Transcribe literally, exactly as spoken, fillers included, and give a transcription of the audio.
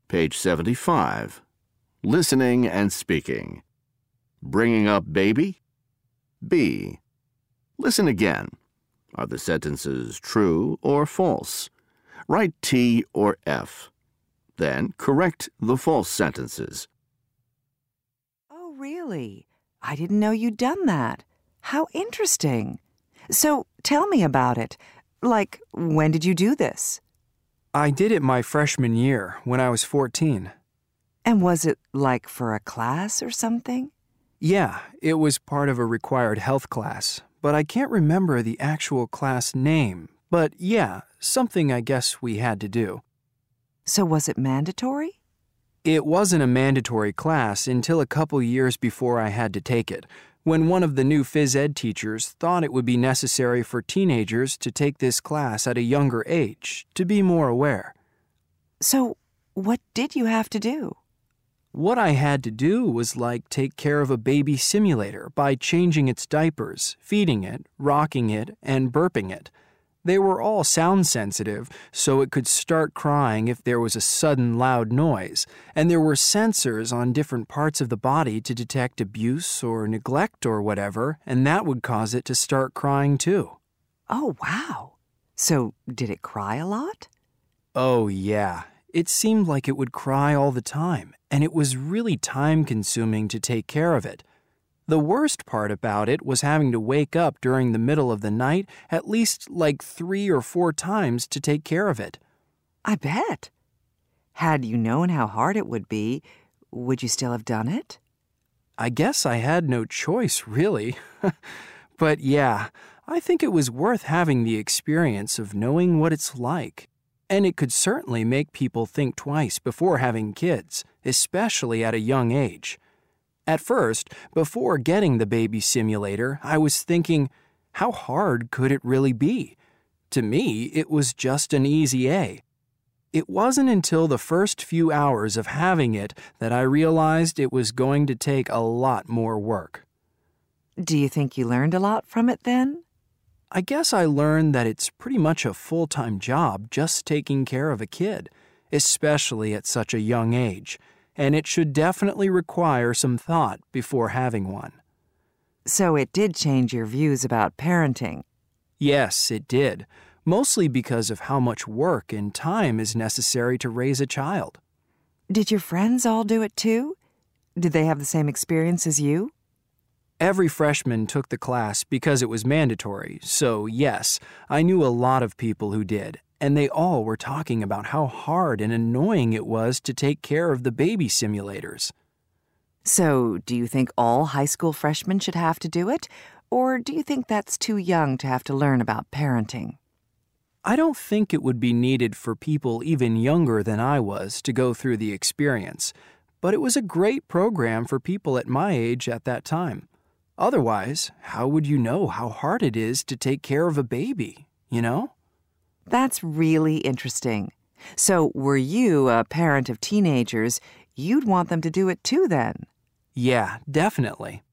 Page seventy-five. Listening and speaking. Bringing up baby? B. Listen again. Are the sentences true or false? Write T or F. Then correct the false sentences. Oh, really? I didn't know you'd done that. How interesting. So tell me about it. Like, when did you do this? I did it my freshman year, when I was fourteen. And was it like for a class or something? Yeah, it was part of a required health class, but I can't remember the actual class name. But yeah, something I guess we had to do. So was it mandatory? It wasn't a mandatory class until a couple years before I had to take it, when one of the new phys ed teachers thought it would be necessary for teenagers to take this class at a younger age to be more aware. So what did you have to do? What I had to do was like take care of a baby simulator by changing its diapers, feeding it, rocking it, and burping it. They were all sound sensitive, so it could start crying if there was a sudden loud noise, and there were sensors on different parts of the body to detect abuse or neglect or whatever, and that would cause it to start crying too. Oh, wow. So did it cry a lot? Oh, yeah. It seemed like it would cry all the time, and it was really time-consuming to take care of it. The worst part about it was having to wake up during the middle of the night at least like three or four times to take care of it. I bet. Had you known how hard it would be, would you still have done it? I guess I had no choice, really. But yeah, I think it was worth having the experience of knowing what it's like. And it could certainly make people think twice before having kids, especially at a young age. At first, before getting the baby simulator, I was thinking, how hard could it really be? To me, it was just an easy A. It wasn't until the first few hours of having it that I realized it was going to take a lot more work. Do you think you learned a lot from it then? I guess I learned that it's pretty much a full-time job just taking care of a kid, especially at such a young age, and it should definitely require some thought before having one. So it did change your views about parenting? Yes, it did, mostly because of how much work and time is necessary to raise a child. Did your friends all do it too? Did they have the same experience as you? Every freshman took the class because it was mandatory, so yes, I knew a lot of people who did, and they all were talking about how hard and annoying it was to take care of the baby simulators. So, do you think all high school freshmen should have to do it, or do you think that's too young to have to learn about parenting? I don't think it would be needed for people even younger than I was to go through the experience, but it was a great program for people at my age at that time. Otherwise, how would you know how hard it is to take care of a baby, you know? That's really interesting. So, were you a parent of teenagers, you'd want them to do it too then? Yeah, definitely.